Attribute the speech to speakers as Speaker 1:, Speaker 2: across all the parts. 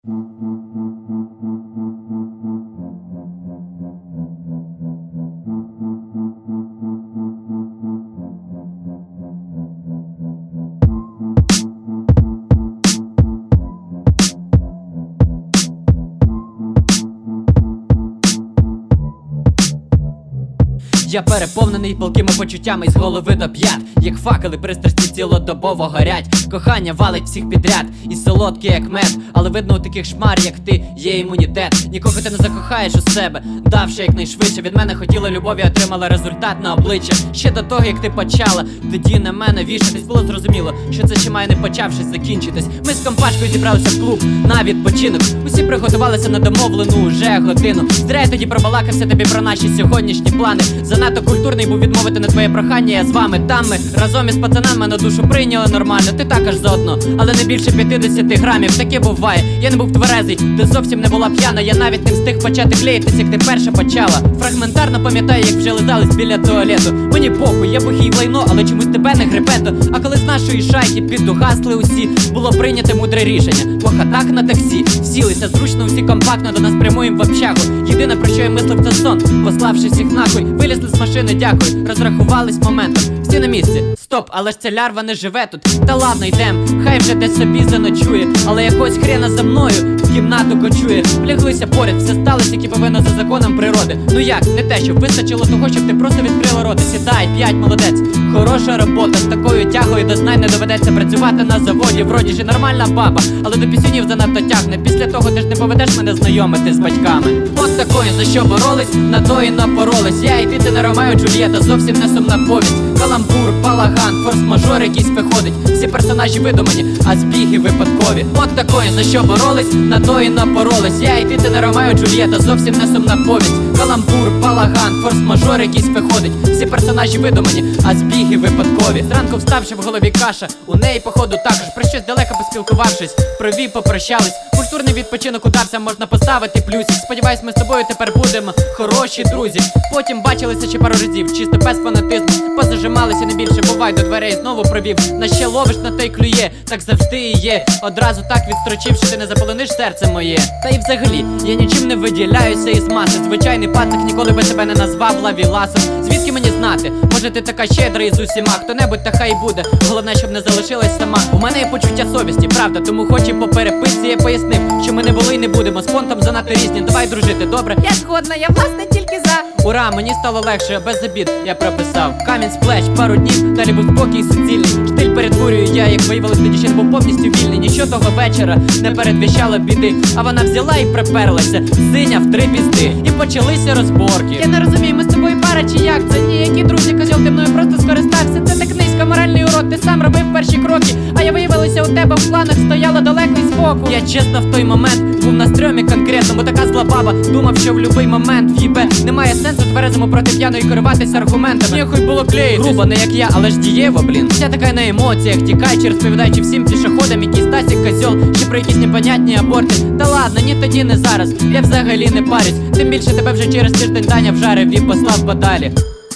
Speaker 1: Я переповнений палкими почуттями з голови до п'ят, як факели пристрасті цілодобово горять. Кохання валить всіх підряд, і солодке як мед. Але видно у таких шмар, як ти, є імунітет. Нікого ти не закохаєш у себе, давши якнайшвидше. Від мене хотіла любові, отримала результат на обличчя. Ще до того, як ти почала тоді на мене вішатись, було зрозуміло, що це ще має не почавшись закінчитись. Ми з компашкою зібралися в клуб на відпочинок. Усі приготувалися на домовлену уже годину. Зря я тоді пробалакався тобі про наші сьогоднішні плани. Занадто культурний був відмовити на твоє прохання. Я з вами там ми разом із пацанами на душу прийняли нормально. Ти також заодно, але не більше 50 грамів. Таке буває, я не був тверезий, ти зовсім не була п'яна. Я навіть не встиг почати клеїтись, як ти перша почала. Фрагментарно пам'ятаю, як вже лизались біля туалету. Мені похуй, я бухий в лайно, але чомусь тебе не гребето. А коли з нашої шайки підугасли усі, було прийняте мудре рішення. По хатах на таксі всілися зручно, усі компактно до нас прямуємо в общагу. Єдине, про що я мислив, це сон, пославши всіх нахуй. Вилізли з машини, дякую, розрахувались моментом. Всі на місці, стоп, але ж ця лярва не живе тут. Та ладно, йдем, хай вже десь собі заночує. Але якось хрена за мною в кімнату кочує. Вляглися поряд, все сталося, як і повинно за законом природи. Ну як, не те, щоб вистачило того, щоб ти просто відкрила рота. Сідай, 5, молодець, хороша робота. З такою тягою до знань не доведеться працювати на заводі. Вроді ж нормальна баба, але до пісюнів занадто тягне. Після того ти ж не поведеш мене знайомити з батьками. От такою, за що боролись, на то і напоролись. Я і ти не Ромео Джульєта, зовсім не сумна повість. Каламбур, балаган, форс-мажор якийсь виходить. Всі персонажі видумані, а збіги випадкові. От такою, за що боролись, на то і напоролись. Я і ти не Ромео Джульєта, зовсім не сумна повість. Каламбур, балаган, форс-мажор якийсь виходить. Всі персонажі видумані, а збіги випадкові. Зранку вставши в голові каша, у неї походу також. Про щось далеко поспілкувавшись, прові попрощались. Культурний відпочинок удався, можна поставити плюсик. Сподіваюсь, ми з тобою тепер будемо хороші друзі. Потім бачилися ще пару разів, чисто без фанатизму. Позажималися не більше, бувай, до дверей знову провів. На ще ловиш, на те й клює, так завжди і є. Одразу так відстрочивши, ти не заполониш серце моє. Та й взагалі, я нічим не виділяюся із маси. Звичайний пацак ніколи би тебе не назвав лавіласом. Звідки мені знати? Може ти така щедра із усіма? Хто-небудь та хай буде, головне, щоб не залишилась сама. У мене є почуття совісті, правда, тому хоч і по переписці я пояснив, що ми не були й не будемо, з фонтом занадто різні. Давай дружити, добре?
Speaker 2: Я згодна, я власне тільки за.
Speaker 1: Ура, мені стало легше, без обід я прописав. Камінь з плеч, пару днів, далі був спокій суцільний. Штиль перетворюю я, як виявилось, тоді ще не був повністю вільний. Ніщо того вечора не передвіщало біди. А вона взяла і приперлася, синя в 3 пізди. І почалися розборки.
Speaker 2: Я не розумію, ми з тобою пара чи як? Це ніякі друзі, козьол, ти мною просто скористався. Це так низько, моральний урод, ти сам робив перші кроки. А я виявилася у тебе в планах, стояла далеко із боку.
Speaker 1: Я чесно в той момент був на стрьомі конкретно, бо така зла баба думав, що в любий момент в'їбе. Немає сенсу тверезому проти п'яної керуватися аргументами. Ніхуй було клеїтись. Грубо, не як я, але ж дієво, блін. Вся така на емоціях, тікаючи, розповідаючи всім пішоходам, який Стасік козьол, чи про якісь непонятні аборти. Та ладно, ні тоді, не зараз, я взагалі не парюсь. Тим більше тебе вже через тиждень Даня вжарив і послав подалі.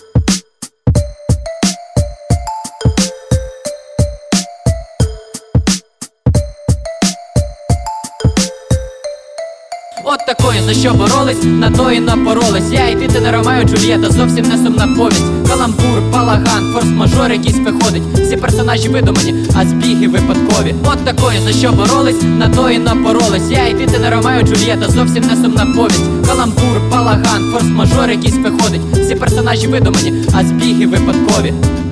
Speaker 1: От такою, за що боролись, на то і напоролись. Я і ти не Ромео Джульєта, зовсім не сумна повість. Каламбур, балаган, форс-мажор якийсь виходить. Всі персонажі видумані, а збіги випадкові. От такою, за що боролись, на то і напоролись. Я і ти не Ромео Джульєта, зовсім не сумна повість. Каламбур, балаган, форс-мажор якийсь виходить. Всі персонажі видумані, а збіги випадкові.